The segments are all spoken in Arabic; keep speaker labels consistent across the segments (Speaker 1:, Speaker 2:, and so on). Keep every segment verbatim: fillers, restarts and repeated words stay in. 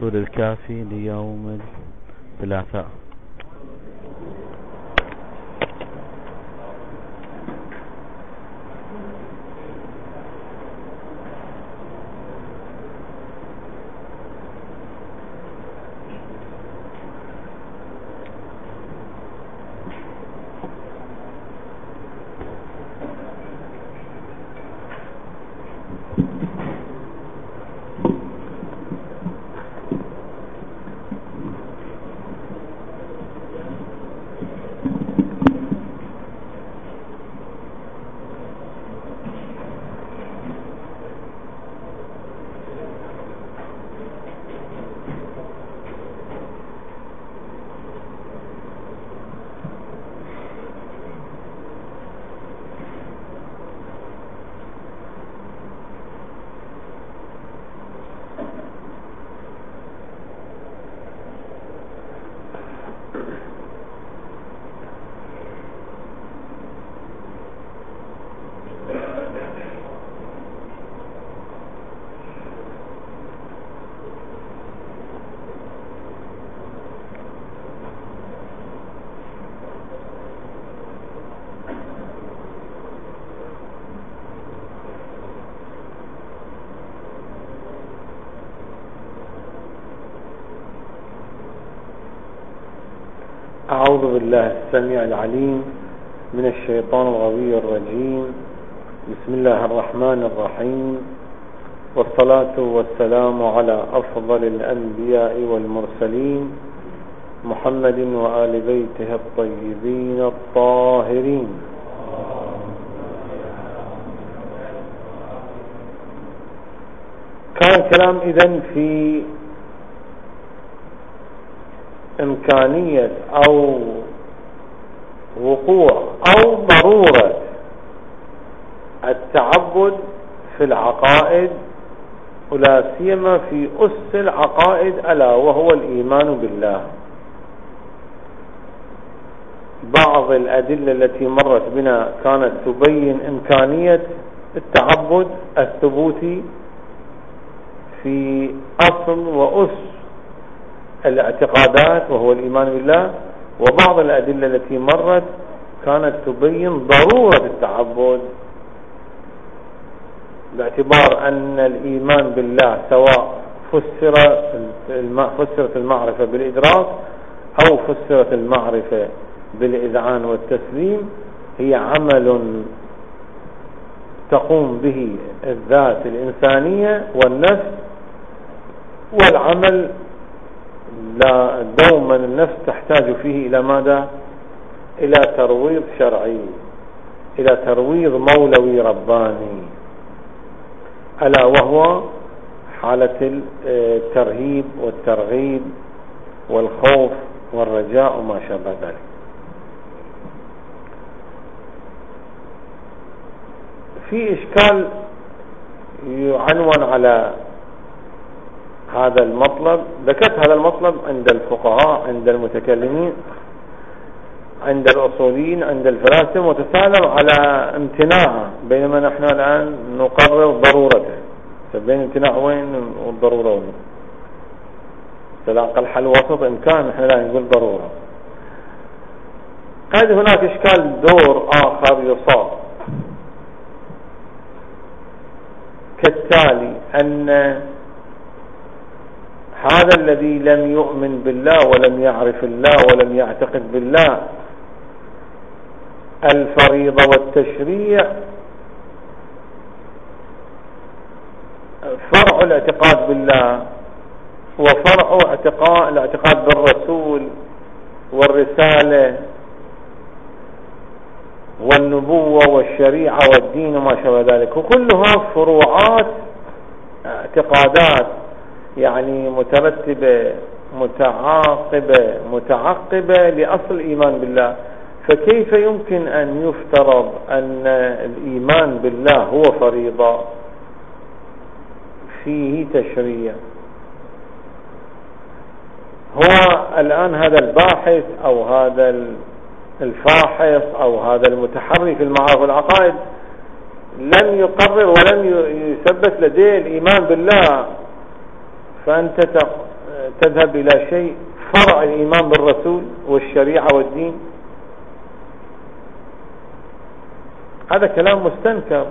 Speaker 1: الأصول الكافي ليوم الثلاثاء.
Speaker 2: أعوذ بالله السميع العليم من الشيطان الغوي الرجيم. بسم الله الرحمن الرحيم، والصلاة والسلام على أفضل الأنبياء والمرسلين محمد وآل بيته الطيبين الطاهرين. كان الكلام إذن في إمكانية أو وقوع أو ضرورة التعبد في العقائد، ولا سيما في أس العقائد ألا وهو الإيمان بالله. بعض الأدلة التي مرت بنا كانت تبين إمكانية التعبد الثبوتي في أصل وأس الاعتقادات وهو الإيمان بالله، وبعض الأدلة التي مرت كانت تبين ضرورة التعبد، باعتبار أن الإيمان بالله سواء فسر فسرت المعرفة بالإدراك أو فسرت المعرفة بالإذعان والتسليم، هي عمل تقوم به الذات الإنسانية والنفس، والعمل لا دوما النفس تحتاج فيه إلى ماذا؟ إلى ترويض شرعي، إلى ترويض مولوي رباني، ألا وهو حالة الترهيب والترغيب والخوف والرجاء وما شابه ذلك. في إشكال يعنون على هذا المطلب، ذكرت هذا المطلب عند الفقهاء، عند المتكلمين، عند الأصوليين، عند الفلاسفة، وتسالم على امتناعه، بينما نحن الآن نقرر ضرورته. بين امتناع وين والضرورة وين؟ تلاقى الحل وسط إمكان، نحن لا نقول ضرورة. قد هناك إشكال دور آخر يصاب كالتالي: أن هذا الذي لم يؤمن بالله ولم يعرف الله ولم يعتقد بالله، الفريضة والتشريع فرع الاعتقاد بالله، وفرع اعتقاد الاعتقاد بالرسول والرسالة والنبوة والشريعة والدين وما شابه ذلك، وكلها فروعات اعتقادات، يعني مترتبة متعاقبة متعقبة لأصل الإيمان بالله. فكيف يمكن أن يفترض أن الإيمان بالله هو فريضة فيه تشريع؟ هو الآن هذا الباحث أو هذا الفاحص أو هذا المتحري في المعارف والعقائد لم يقرر ولم يثبت لديه الإيمان بالله، فأنت تذهب إلى شيء فرع الإيمان بالرسول والشريعة والدين؟ هذا كلام مستنكر،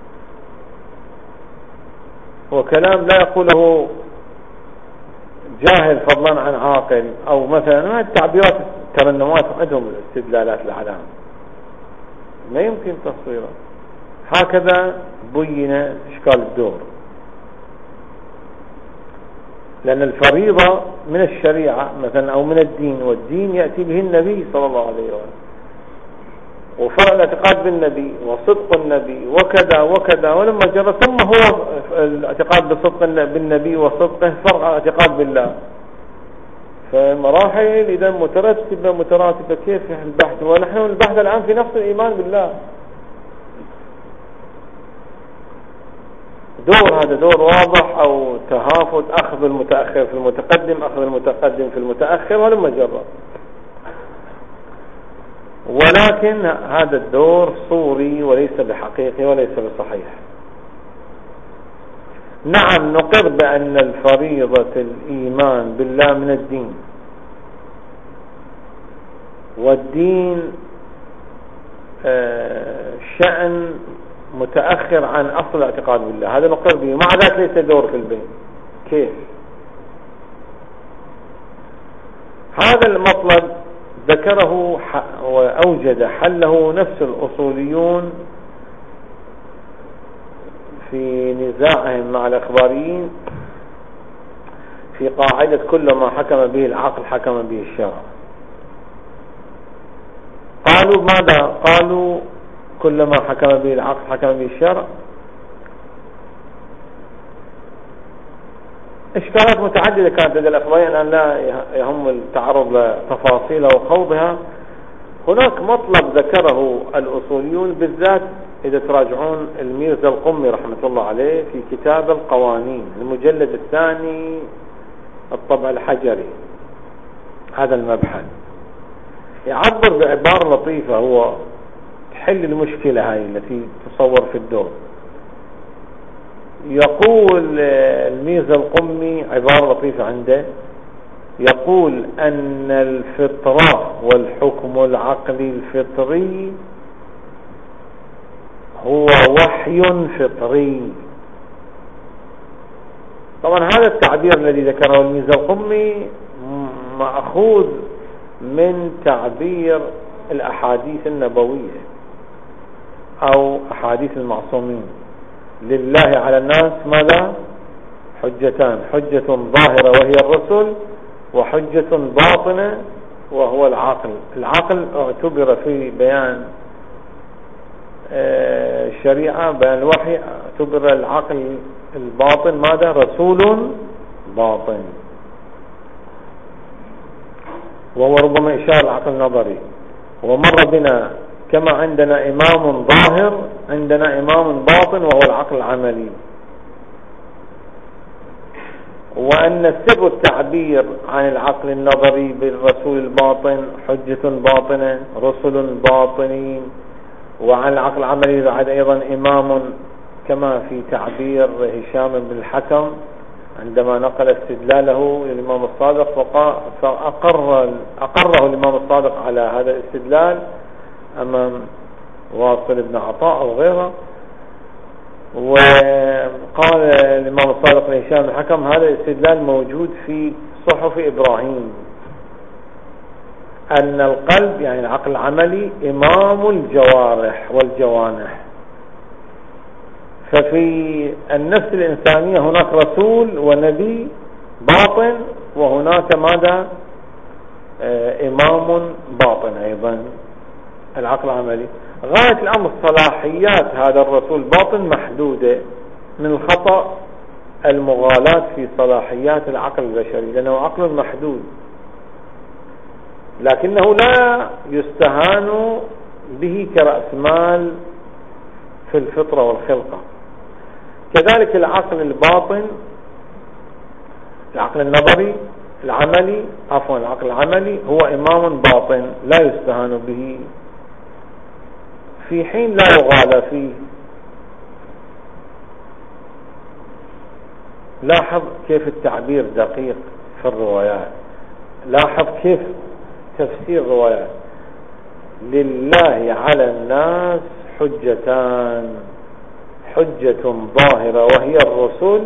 Speaker 2: وكلام لا يقوله جاهل فضلا عن عاقل. أو مثلا التعبيرات الترنمات عندهم الاستدلالات العلام ما يمكن تصويره. هكذا بين إشكال الدور، لأن الفريضة من الشريعة مثلا أو من الدين، والدين يأتي به النبي صلى الله عليه وسلم، وفرع الاعتقاد بالنبي وصدق النبي وكذا وكذا ولما جرى، ثم هو الاعتقاد بصدق بالنبي وصدقه فرع الاعتقاد بالله. فمراحل إذا مترتبة متراتبة كيف البحث؟ ونحن البحث الآن في نفس الإيمان بالله. دور هذا دور واضح، أو تهافت، أخذ المتأخر في المتقدم، أخذ المتقدم في المتأخر ولما جرى. ولكن هذا الدور صوري وليس بحقيقي وليس بصحيح. نعم نقر بأن الفريضة الإيمان بالله من الدين، والدين شأن متأخر عن أصل الاعتقاد بالله، هذا نقر به، مع ذلك ليس دور في البين. كيف؟ هذا المطلب ذكره وأوجد حله نفس الأصوليون في نزاعهم مع الأخباريين في قاعدة كل ما حكم به العقل حكم به الشرع. قالوا ماذا؟ قالوا كل ما حكم به العقل حكم به الشرع. إشكالات متعددة كانت لدى الأخباريين، الآن لا يهم التعرض لتفاصيلها وخوضها. هناك مطلب ذكره الأصوليون بالذات إذا تراجعون الميرزا القمي رحمة الله عليه في كتاب القوانين المجلد الثاني الطبع الحجري، هذا المبحث يعبر بعبارة لطيفة، هو تحل المشكلة هاي التي تصور في الدور. يقول الميرزا القمي عبارة لطيفة عنده، يقول أن الفطرة والحكم العقلي الفطري هو وحي فطري. طبعا هذا التعبير الذي ذكره الميرزا القمي مأخوذ من تعبير الأحاديث النبوية أو أحاديث المعصومين. لله على الناس ماذا؟ حجتان، حجة ظاهرة وهي الرسل، وحجة باطنة وهو العقل. العقل اعتبر في بيان الشريعة بيان الوحي، اعتبر العقل الباطن ماذا؟ رسول باطن، وهو ربما إشارة العقل النظري. ومر بنا كما عندنا إمام ظاهر عندنا إمام باطن وهو العقل العملي، وأن سر التعبير عن العقل النظري بالرسول الباطن حجة باطنة رسل باطنين، وعن العقل العملي بعد أيضا إمام كما في تعبير هشام بن الحكم عندما نقل استدلاله للإمام الصادق، فأقر أقره الإمام الصادق على هذا الاستدلال أمام واصل بن عطاء أو غيره. وقال الإمام الصادق لهشام بن الحكم هذا الاستدلال موجود في صحف إبراهيم، أن القلب يعني العقل العملي إمام الجوارح والجوانح. ففي النفس الإنسانية هناك رسول ونبي باطن، وهناك ماذا؟ آه إمام باطن أيضا العقل العملي. غاية الأمر صلاحيات هذا الرسول باطن محدودة، من الخطأ المغالاة في صلاحيات العقل البشري لأنه عقل محدود، لكنه لا يستهان به كرأس مال في الفطرة والخلقة. كذلك العقل الباطن العقل النظري العملي عفوا العقل العملي هو إمام باطن لا يستهان به، في حين لا يغالى فيه. لاحظ كيف التعبير دقيق. في الروايات. لاحظ كيف تفسير الروايات: لله على الناس حجتان، حجة ظاهرة وهي الرسل،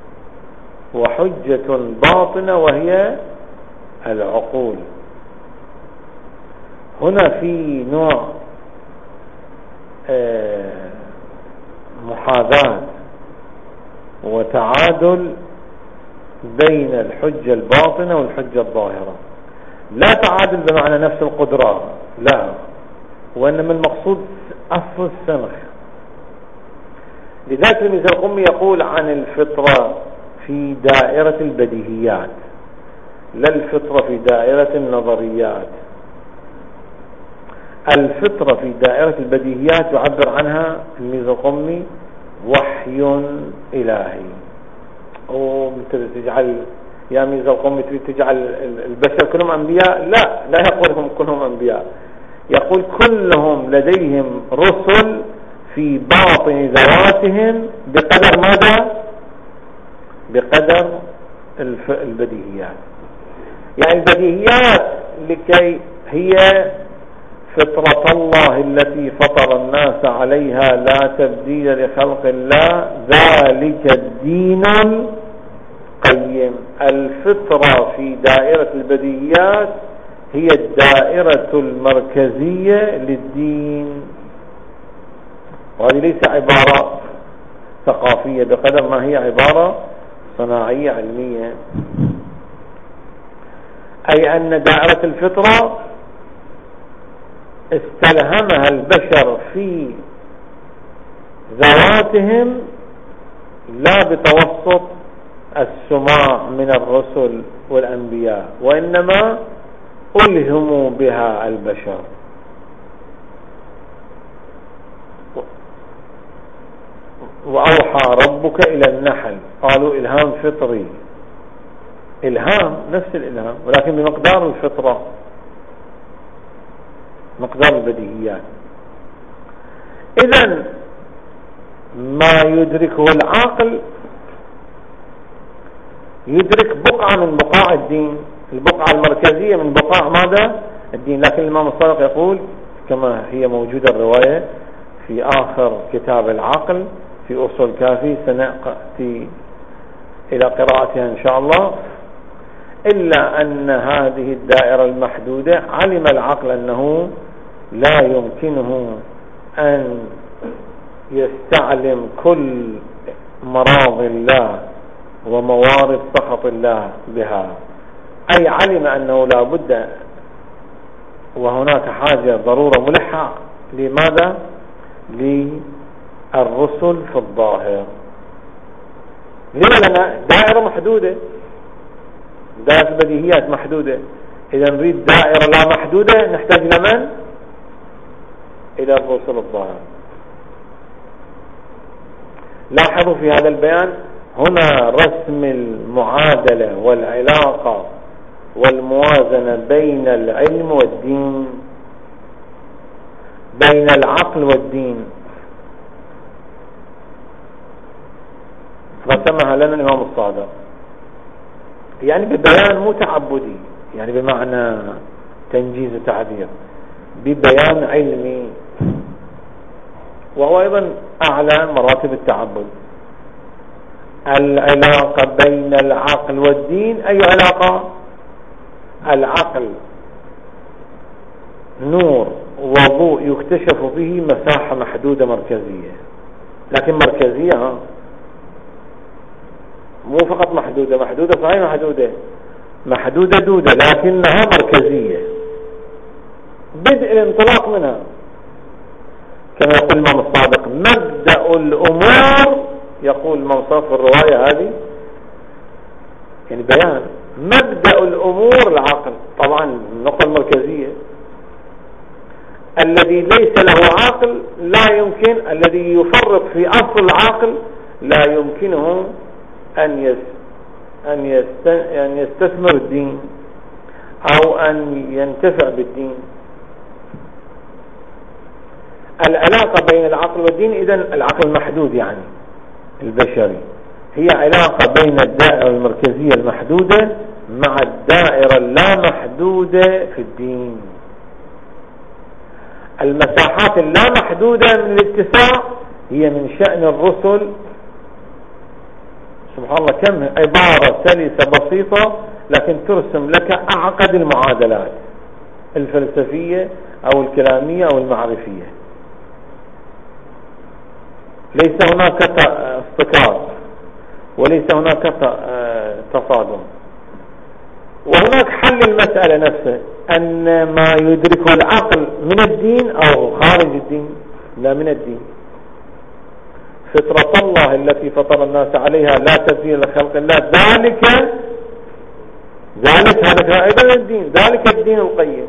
Speaker 2: وحجة باطنة وهي العقول. هنا في نوع محاذاة وتعادل بين الحجة الباطنة والحجة الظاهرة. لا تعادل بمعنى نفس القدرة، لا، وإنما المقصود أصل السمخ. لذلك الميزان القمي يقول عن الفطرة في دائرة البديهيات، لا الفطرة في دائرة النظريات. الفطرة في دائرة البديهيات يعبر عنها الميزان القمي وحي إلهي. ومثل تجعل يا ميزان القمي تريد تجعل البشر كلهم أنبياء؟ لا، لا يقولهم كلهم أنبياء، يقول كلهم لديهم رسل في باطن ذواتهم بقدر ماذا؟ بقدر البديهيات. يعني البديهيات لكي هي فطرة الله التي فطر الناس عليها لا تبديل لخلق الله ذلك الدين القيم. الفطرة في دائرة البديهيات هي الدائرة المركزية للدين، وهذه ليس عبارة ثقافية بقدر ما هي عبارة صناعية علمية. أي أن دائرة الفطرة استلهمها البشر في ذواتهم لا بتوسط السماع من الرسل والأنبياء، وإنما ألهموا بها البشر. وأوحى ربك إلى النحل، قالوا إلهام فطري، إلهام نفس الإلهام ولكن بمقدار الفطرة، مقدار البديهيات. إذن ما يدركه العقل يدرك بقعة من بقاع الدين، البقعة المركزية من بقاع ماذا؟ الدين. لكن الإمام الصادق يقول كما هي موجودة الرواية في آخر كتاب العقل في أصول كافي، سنأتي إلى قراءتها إن شاء الله، إلا أن هذه الدائرة المحدودة علم العقل أنه لا يمكنه أن يستعلم كل مراض الله وموارد سخط الله بها. أي علم أنه لا بد وهناك حاجة ضرورة ملحة لماذا؟ للرسل في الظاهر. لما لنا دائرة محدودة، دائرة البديهيات محدودة، إذا نريد دائرة لا محدودة نحتاج لمن؟ إلى الرسل الظاهر. لاحظوا في هذا البيان هنا رسم المعادلة والعلاقة والموازنة بين العلم والدين، بين العقل والدين، رسمها لنا الإمام الصادق. يعني ببيان مو تعبدي، يعني بمعنى تنجيز وتعبير، ببيان علمي، وهو أيضا أعلى مراتب التعبد. العلاقة بين العقل والدين أي علاقة؟ العقل نور وضوء يكتشف به مساحة محدودة مركزية، لكن مركزية ها مو فقط محدودة، محدودة صحيح محدودة محدودة دودة، لكنها مركزية، بدء الانطلاق منها. كما يقول الإمام الصادق مبدأ الأمور، يقول الإمام الصادق في الرواية هذه يعني بيان مبدأ الأمور العقل، طبعا النقطة المركزية. الذي ليس له عقل لا يمكن، الذي يفرط في أصل العقل لا يمكنه أن يس أن يست أن يستثمر الدين أو أن ينتفع بالدين. العلاقة بين العقل والدين إذن العقل المحدود يعني البشري هي علاقة بين الدائرة المركزية المحدودة مع الدائرة اللامحدودة في الدين. المساحات اللامحدودة من الاتساع هي من شأن الرسل. سبحان الله، كم عبارة سلسة بسيطة لكن ترسم لك أعقد المعادلات الفلسفية أو الكلامية أو المعرفية. ليس هناك اصطكاك وليس هناك تصادم. وهناك حل المسألة نفسها، أن ما يدركه العقل من الدين أو خارج الدين. لا، من الدين. فطرة الله التي فطر الناس عليها لا تبديل لخلق الله، ذلك ذلك هذا أيضا الدين، ذلك الدين القيم.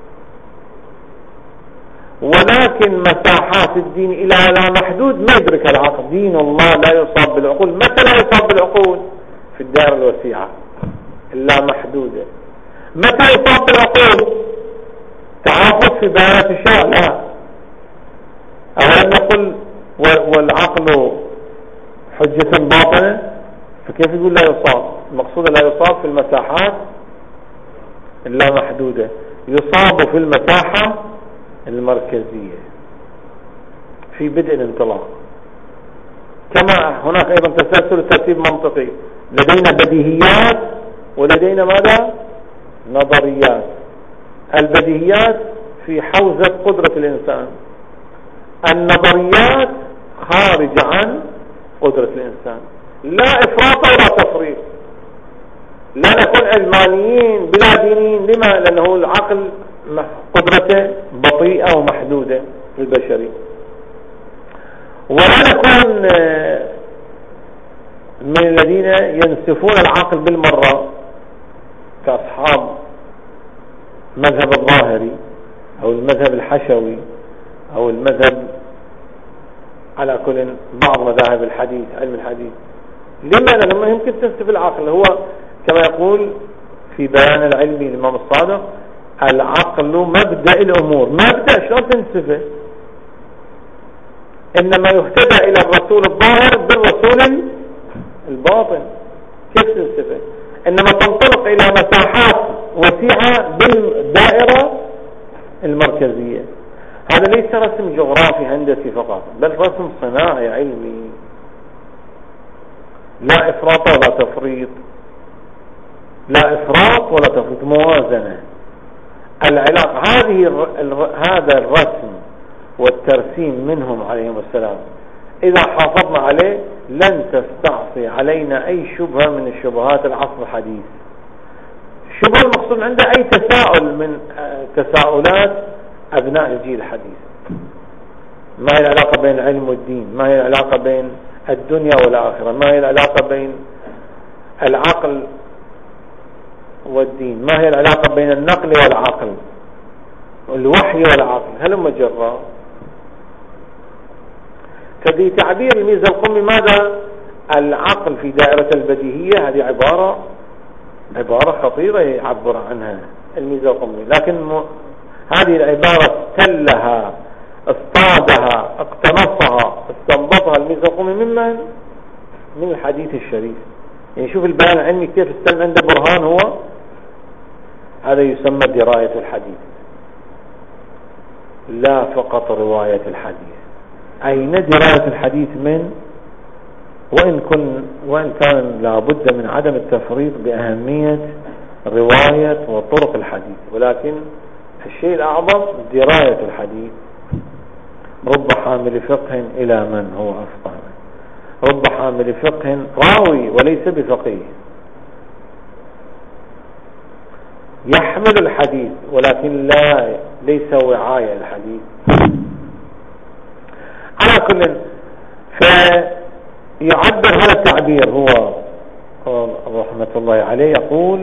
Speaker 2: ولكن مساحات الدين إلى لا محدود ما يدرك العقل. دين الله لا يصاب بالعقول. متى لا يصاب بالعقول؟ في الدائرة الوسيعة اللا محدودة. متى يصاب بالعقول؟ تعافت في بيانات الشرع؟ لا. أولا نقول والعقل حجة باطنة، فكيف يقول لا يصاب؟ المقصود لا يصاب في المساحات اللا محدودة، يصاب في المساحة المركزية في بدء الانطلاق. كما هناك أيضا تسلسل ترتيب منطقي، لدينا بديهيات ولدينا ماذا؟ نظريات. البديهيات في حوزة قدرة الإنسان، النظريات خارج عن قدرة الإنسان. لا إفراط ولا تفريط. لا نكون علمانيين بلا دينيين. لما؟ لأنه العقل قدرته بطيئة ومحدودة في البشري. ولا نكون من الذين ينسفون العقل بالمرة كأصحاب مذهب الظاهري أو المذهب الحشوي أو المذهب على كل بعض مذاهب الحديث، علم الحديث. لما؟ لأنه يمكن تنسف العقل. هو كما يقول في بيان العلمي الإمام الصادق: العقل مبدأ الأمور. مبدأ شلون تنسفه؟ إنما يهتدى إلى الرسول الظاهر بالرسول الباطن. كيف تنسفه؟ إنما تنطلق إلى مساحات وسيعة بالدائرة المركزية. هذا ليس رسم جغرافي هندسي فقط، بل رسم صناعي علمي. لا إفراط ولا تفريط. لا إفراط ولا تفريط، موازنة. العلاقة هذه الر... هذا الرسم والترسيم منهم عليهم السلام، إذا حافظنا عليه لن تستعصي علينا أي شبهة من الشبهات العصر الحديث. الشبهة المقصود عنده أي تساؤل من تساؤلات أبناء الجيل الحديث. ما هي العلاقة بين العلم والدين؟ ما هي العلاقة بين الدنيا والآخرة؟ ما هي العلاقة بين العقل والدين؟ ما هي العلاقة بين النقل والعقل، الوحي والعقل؟ هلم جرا. فدي تعبير الميزة القمي ماذا؟ العقل في دائرة البديهية. هذه عبارة عبارة خطيرة يعبر عنها الميزة القمي، لكن م... هذه العبارة استلها، اصطادها، اقتنصها، استنبطها الميزة القمي ممن؟ من الحديث الشريف. يعني شوف البيان العلمي كيف استلم عنده برهان. هو هذا يسمى دراية الحديث، لا فقط رواية الحديث. أين دراية الحديث من؟ وإن, كن وإن كان لابد من عدم التفريط بأهمية رواية وطرق الحديث، ولكن الشيء الأعظم دراية الحديث. رب حامل فقه إلى من هو أفقه. رب حامل فقه راوي وليس بفقيه، يحمل الحديث ولكن لا ليس وعاية الحديث. على كل، فيعبر هذا التعبير هو رحمة الله عليه، يقول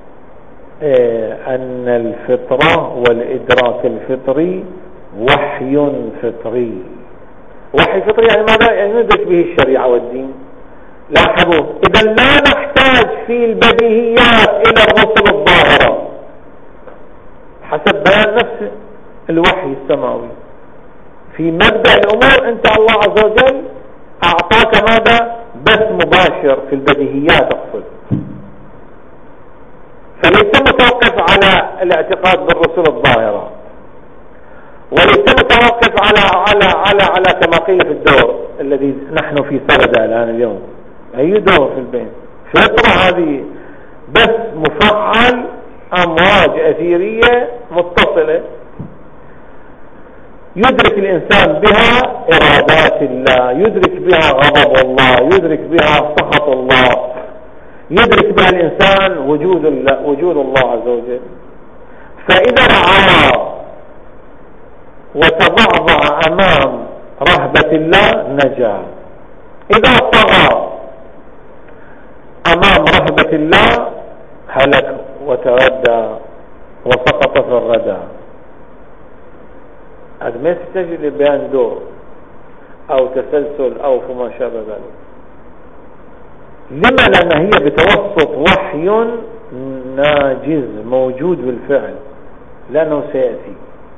Speaker 2: أن الفطرة والإدراك الفطري وحي فطري. وحي فطري يعني ماذا؟ يعني ندرك به الشريعة والدين. لاحظوا، إذا لا نحتاج في البديهيات إلى الرسل الظاهرة حسب بيان نفس الوحي السماوي. في مبدأ الأمور أنت الله عز وجل أعطاك ماذا؟ بث مباشر في البديهيات. أقصد وليس متوقف على الاعتقاد بالرسل الظاهرة، وليس متوقف على على على على كما قيل في الدور الذي نحن في سردة الآن اليوم. أي دور في البين؟ فطرة هذه بس مفعل أمواج أثيرية متصلة يدرك الإنسان بها إرادات الله، يدرك بها غضب الله، يدرك بها سخط الله، يدرك بها الإنسان وجود الله, وجود الله عز وجل. فإذا رعى وتضعضع أمام رهبة الله نجا، إذا طغى أمام رهبة الله هلك وتردى وسقط في الردى. هذا ما يحتاج لبيان دور أو تسلسل أو فما شابه ذلك. لما؟ لأن هي بتوسط وحي ناجز موجود بالفعل لأنه سيأتي.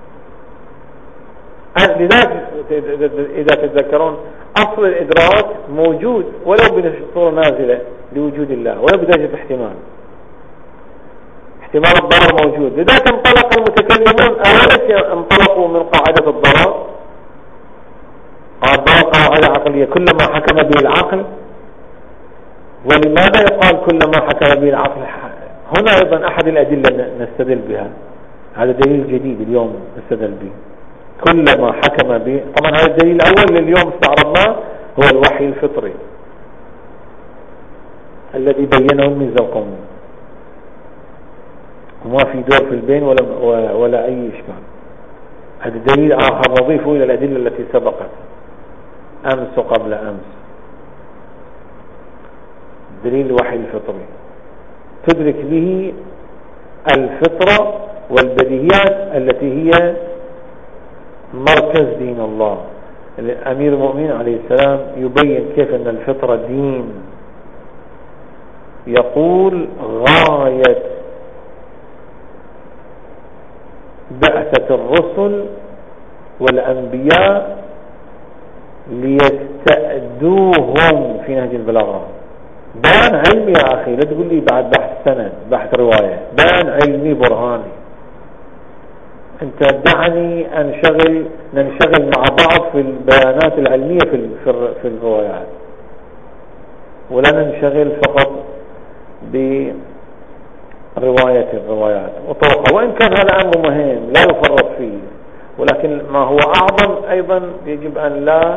Speaker 2: لذلك إذا تتذكرون أصل الإدراك موجود ولو بصورة نازلة لوجود الله، ولو بدرجة احتمال احتمال الضرر موجود. لذلك انطلق المتكلمون أولا انطلقوا من قاعدة الضرر، الضرر قاعدة عقلية كلما حكم به العقل. ولماذا يقال كلما حكم به العقل؟ هنا أيضا أحد الأدلة نستدل بها، هذا دليل جديد اليوم نستدل به. كلما حكم به، طبعا هذا الدليل الأول لليوم استعرضناه هو الوحي الفطري الذي بينه الميزة القومي، وما في دور في البين ولا, ولا أي إشكال. هذا دليل آخر نضيفه إلى الأدلة التي سبقت أمس وقبل أمس. دليل الوحي الفطري تدرك به الفطرة والبديهيات التي هي مركز دين الله. أمير المؤمنين عليه السلام يبين كيف أن الفطرة دين، يقول غاية بعثة الرسل والأنبياء ليستأدوهم في نهج البلاغة. بيان علمي يا أخي، لا تقول لي بعد بحث سند بحث رواية، بيان علمي برهاني. أنت دعني أنشغل ننشغل مع بعض في البيانات العلمية في في الروايات، ولا ننشغل فقط برواية الروايات وطرقها، وإن كان هذا أمر مهم لا يفرط فيه، ولكن ما هو أعظم أيضا يجب أن لا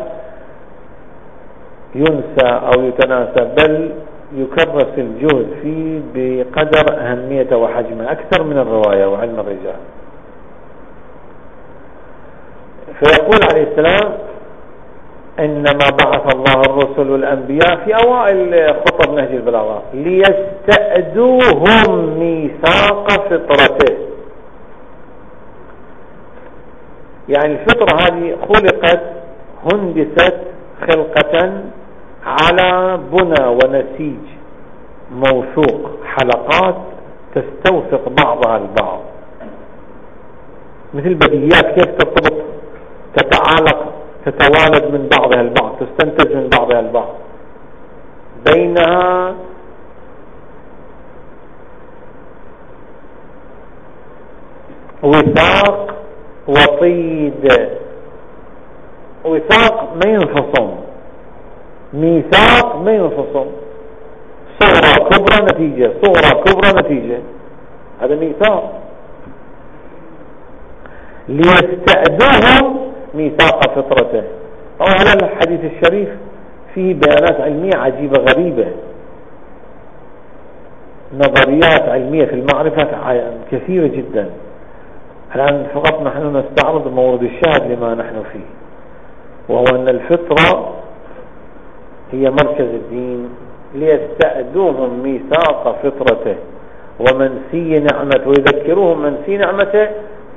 Speaker 2: ينسى أو يتناسى، بل يكرس الجهد فيه بقدر أهميته وحجمه أكثر من الرواية وعلم الرجال. فيقول عليه السلام إنما بعث الله الرسل والأنبياء في أوائل خطب نهج البلاغة ليستأدوهم ميثاق فطرته. يعني الفطرة هذه خلقت هندست خلقة على بنى ونسيج موثوق، حلقات تستوثق بعضها البعض، مثل بديهيات كيف ترتبط تتعالق تتوالد من بعضها البعض، تستنتج من بعضها البعض، بينها وثاق وطيد. وثاق ما ينفصل، ميثاق ما ينفصل، صغرى كبرى نتيجة، صغرى كبرى نتيجة، هذا ميثاق. ليستأدوهم ميثاق فطرته. طبعا هذا الحديث الشريف فيه بيانات علمية عجيبة غريبة، نظريات علمية في المعرفة كثيرة جدا. الآن فقط نحن نستعرض مورد الشاهد لما نحن فيه، وهو أن الفطرة هي مركز الدين. ليستأدوهم ميثاق فطرته ومنسي نعمته، ويذكروهم منسي نعمته،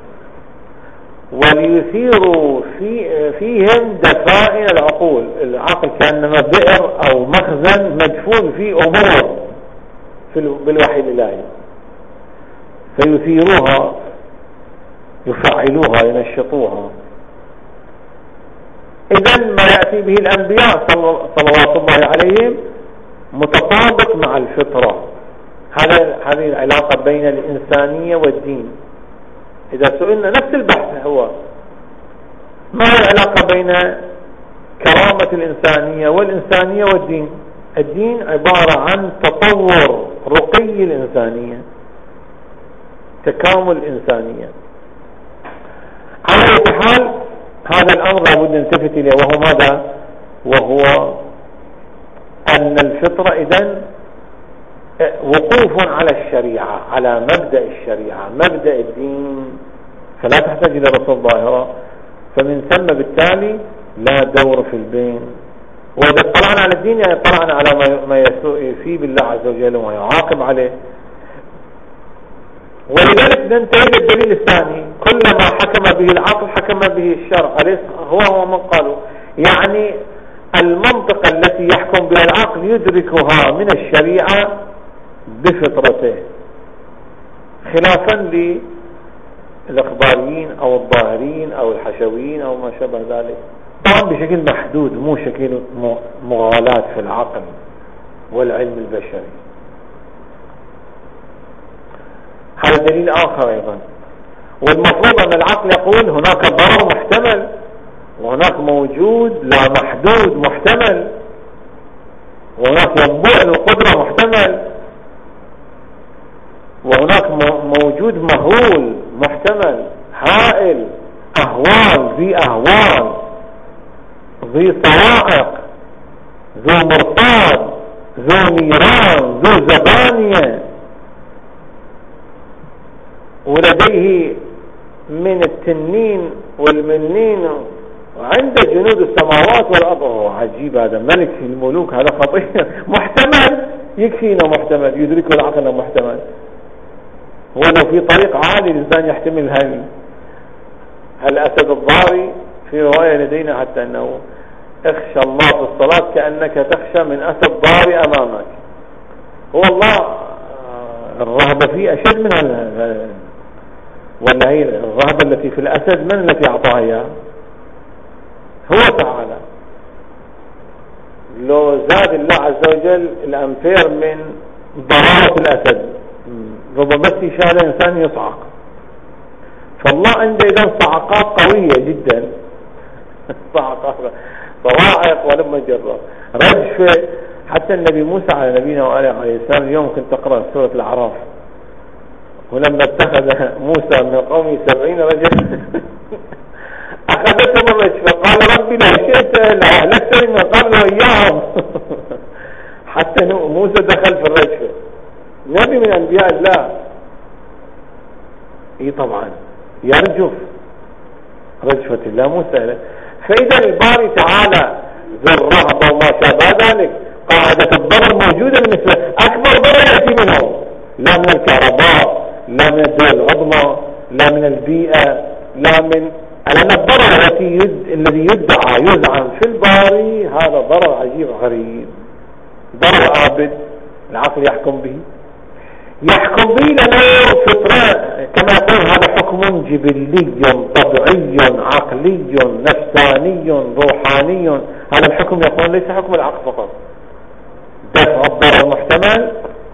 Speaker 2: وليثيروا في فيهم دفائن العقول. العقل كأنما بئر أو مخزن مدفون فيه أمور في بالوحي الإلهي، فيثيروها يفعلوها ينشطوها. إذن ما يأتي به الأنبياء صلوات الله عليهم متطابق مع الفطرة. هذا هذه العلاقة بين الإنسانية والدين. إذا سئلنا نفس البحث هو ما هي العلاقة بين كرامة الإنسانية والإنسانية والدين؟ الدين عبارة عن تطور رقي الإنسانية، تكامل الإنسانية. على أي حال هذا الأمر لابد نلتفت إليه، وهو ماذا؟ وهو أن الفطرة إذن وقوف على الشريعة، على مبدأ الشريعة، مبدأ الدين، فلا تحتاج إلى رسول ظاهرة. فمن ثم بالتالي لا دور في البين. وإذا اطلعنا على الدين يعني اطلعنا على ما يسيء بالله عز وجل وما يعاقب عليه. ولذلك ننتهي للدليل الثاني: كلما حكم به العقل حكم به الشرع. أليس هو هو من قالوا يعني المنطقة التي يحكم بها العقل يدركها من الشريعة بفطرته، خلافا للإخباريين أو الظاهرين أو الحشويين أو ما شابه ذلك، طبعا بشكل محدود، مو شكل مغالاة في العقل والعلم البشري. هذا دليل آخر أيضا. والمفروض أن العقل يقول هناك ضرر محتمل، وهناك موجود لا محدود محتمل، وهناك ينبوع القدرة محتمل، وهناك موجود مهول محتمل هائل، أهوال ذي أهوال ذي صواعق ذو مرصاد ذو نيران ذو زبانية، ولديه من التنين والمنين وعنده جنود السماوات والأرض. عجيب، هذا ملك في الملوك، هذا خطير. محتمل، يكفينا محتمل، يدركه العقل محتمل. ولو في طريق عالي الإنسان يحتمل هاي الأسد الضاري. في رواية لدينا حتى أنه اخشى الله في الصلاة كأنك تخشى من أسد ضاري أمامك. هو الله الرهبة فيه أشد من هذا، ولا هي الرهبة التي في الأسد من التي أعطاها إياه؟ هو تعالى. لو زاد الله عز وجل الأمبير من ضرورة الأسد ربما بس يشاهد إنسان يصعق. فالله عنده إذن صعقات قوية جدا، صعقات صواعق ولما جرب رجفة. حتى النبي موسى على نبينا وآله عليه السلام اليوم كنت تقرأ سورة الأعراف: ولما اتخذ موسى من قومه سبعين رجلا أخذتهم الرجفة قال ربي لو شئت لأهلكتني من قبل وإياهم. حتى موسى دخل في الرجفة، نبي من أنبياء الله. إيه طبعا يرجف رجفة الله موسى. فإذا الباري تعالى ذو الرهبة وما شابه ذلك قاعدة الضرر موجودة بالنسبة أكبر ضرر يأتي منه، لا من الكهرباء، لا من الدول العظمى، لا من البيئة، لا من لأن الضرر التي يد... الذي يدعى يزعم في الباري هذا ضرر عجيب غريب، ضرر عابد العقل يحكم به، يحكم به لأنه فطرة كما يقول هذا حكم جبلي طبيعي عقلي نفساني روحاني. هذا الحكم يقول ليس حكم العقل فقط، دفع الضرر المحتمل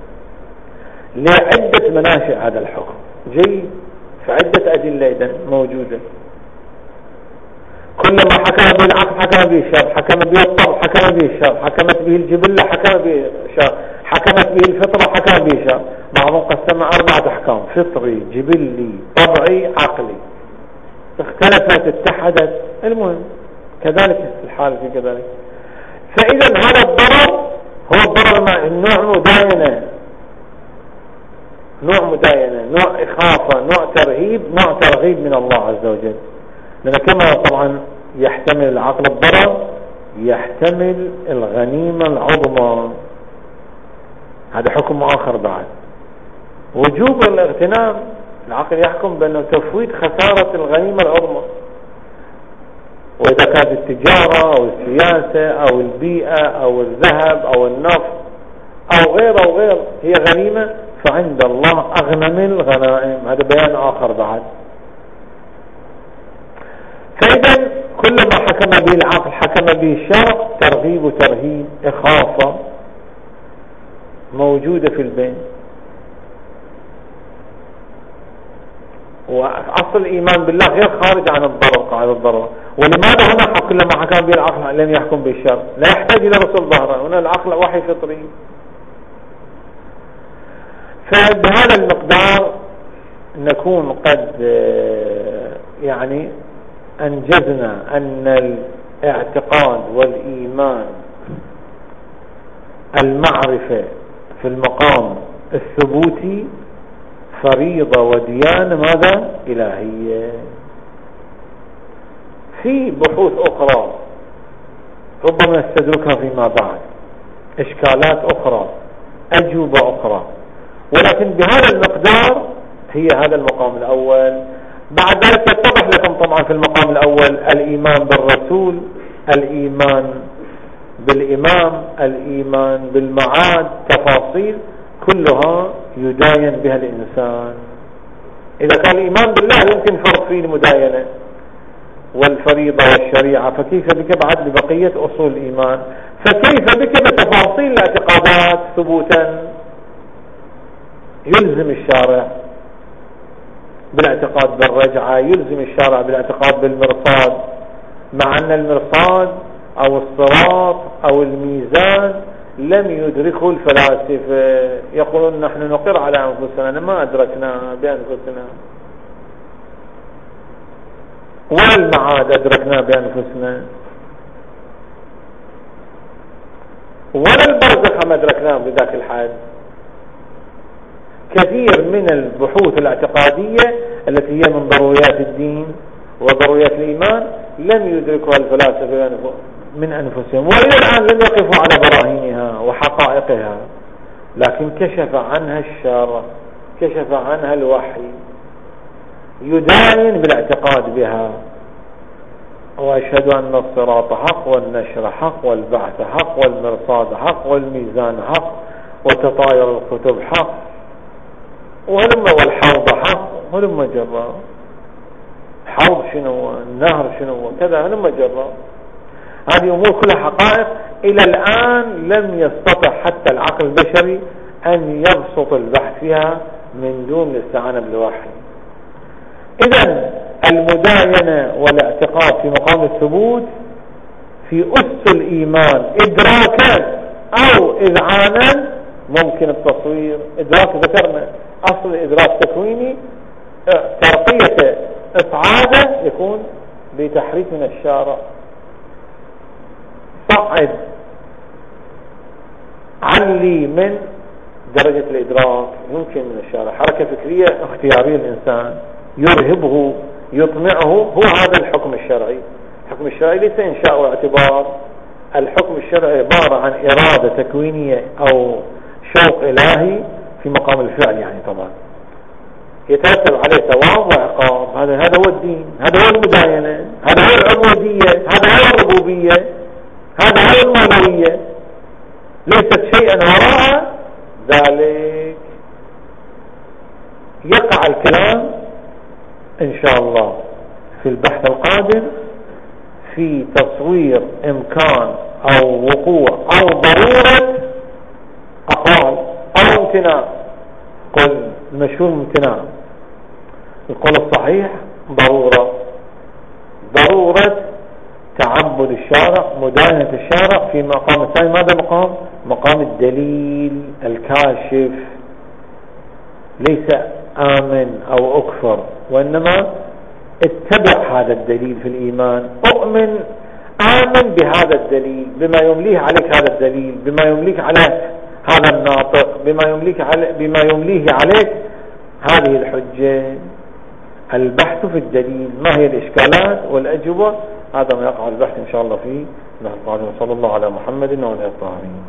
Speaker 2: لعدة مناشئ هذا الحكم جيد، فعدة أدلة إذن موجودة. كلما حكم به العقل حكم به الشرع، حكم به الطبع حكم به الشرع، حكمت به الجبلة حكم به الشرع، حكمت به الفطرة حكم به الشرع. بعضهم قسمها أربعة أحكام: فطري جبلي طبعي عقلي. اختلفت اتحدت، المهم كذلك الحال في كذلك. فإذا هذا الضرر هو الضرر النوع مداينة، نوع مداينة، نوع إخافة، نوع ترهيب، نوع ترغيب من الله عز وجل. لأن كما طبعا يحتمل العقل الضرر يحتمل الغنيمة العظمى، هذا حكم آخر بعد. وجوب الاغتنام، العقل يحكم بأنه تفويت خسارة الغنيمة العظمى، وإذا كانت التجارة أو السياسة أو البيئة أو الذهب أو النفط أو غير أو غير هي غنيمة، فعند الله أغنم الغنائم، هذا بيان آخر بعد. فإذا كلما حكم به العقل حكم به الشرع، ترغيب وترهيب إخافة موجودة في البين. وأصل الإيمان بالله غير خارج عن الضرر قاعدة الضرر. ولماذا هنا كلما حكم به العقل لم يحكم بالشر؟ لا يحتاج إلى رسول ظهره، هنا العقل وحي فطري. فبهذا المقدار نكون قد يعني أنجزنا أن الاعتقاد والإيمان المعرفة في المقام الثبوتي فريضة وديانة ماذا؟ إلهية. في بحوث أخرى ربما نستدركها فيما بعد، إشكالات أخرى، أجوبة أخرى، ولكن بهذا المقدار هي هذا المقام الأول. بعد ذلك يتضح لكم طبعا في المقام الأول الإيمان بالرسول، الإيمان بالإمام، الإيمان بالمعاد، تفاصيل كلها يداين بها الإنسان. إذا كان الإيمان بالله يمكن فرض فيه المداينة والفريضة والشريعة، فكيف بك بعد ببقية أصول الإيمان؟ فكيف بك بتفاصيل الاعتقادات ثبوتا؟ يلزم الشارع بالاعتقاد بالرجعة، يلزم الشارع بالاعتقاد بالمرصاد، مع أن المرصاد أو الصراط أو الميزان لم يدركه الفلاسفة. يقولون نحن نقر على أنفسنا ما أدركنا بأنفسنا، ولا المعاد أدركنا بأنفسنا، ولا البرزخ ما أدركناه بذاك الحد. كثير من البحوث الاعتقادية التي هي من ضروريات الدين وضروريات الإيمان لم يدركها الفلاسفة من أنفسهم، وإلى الآن لم يقفوا على براهينها وحقائقها، لكن كشف عنها الشرع، كشف عنها الوحي، يداين بالاعتقاد بها. وأشهد أن الصراط حق، والنشر حق، والبعث حق، والمرصاد حق، والميزان حق، وتطاير الكتب حق، وهلما والحوض حق، هلما جرى. حوض شنو، النهر شنو، كذا هلما جرى. هذه أمور كلها حقائق إلى الآن لم يستطع حتى العقل البشري أن يبسط البحث فيها من دون الاستعانة بالوحي. إذن المداينة والاعتقاد في مقام الثبوت في أس الإيمان إدراكا أو إذعانا ممكن التصوير. إدراك ذكرنا أصل الإدراك تكويني، ترقية إصعاده يكون بتحريك من الشارع. صعد علي من درجة الإدراك يمكن من الشارع، حركة فكرية اختيارية الإنسان يرهبه يطمعه، هو هذا الحكم الشرعي. الحكم الشرعي ليس إنشاء واعتبار، الحكم الشرعي عبارة عن إرادة تكوينية أو شوق إلهي في مقام الفعل، يعني طبعا يترتب عليه ثواب وعقاب. هذا هذا هو الدين، هذا هو المداينة، هذا هو العبودية، هذا هو الربوبية، هذا هو المعنوية، ليست شيئا وراء ذلك. يقع الكلام إن شاء الله في البحث القادم في تصوير إمكان أو وقوع أو ضرورة أقوال أو امتناع. قل المشهور امتناع، القول الصحيح ضرورة، ضرورة تعبد الشارع، مداهنة الشارع في مقام الثاني. ماذا مقام؟ مقام الدليل الكاشف، ليس آمن أو أكفر، وإنما اتبع هذا الدليل في الإيمان، أؤمن آمن بهذا الدليل، بما يمليه عليك هذا الدليل، بما يمليك عليك هذا الناطق، بما يمليك علي بما يمليه عليك هذه الحجة. البحث في الدليل، ما هي الإشكالات والأجوبة، هذا ما يقع البحث إن شاء الله فيه. صلى الله على محمد وعلى الطاهرين.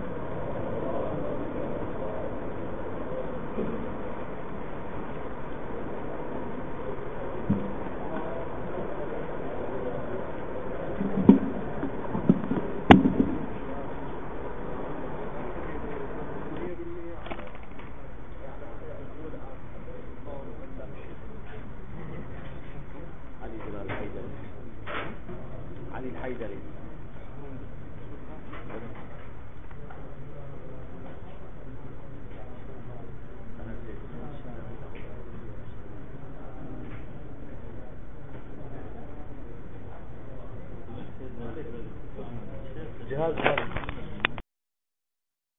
Speaker 2: الجهاز هذا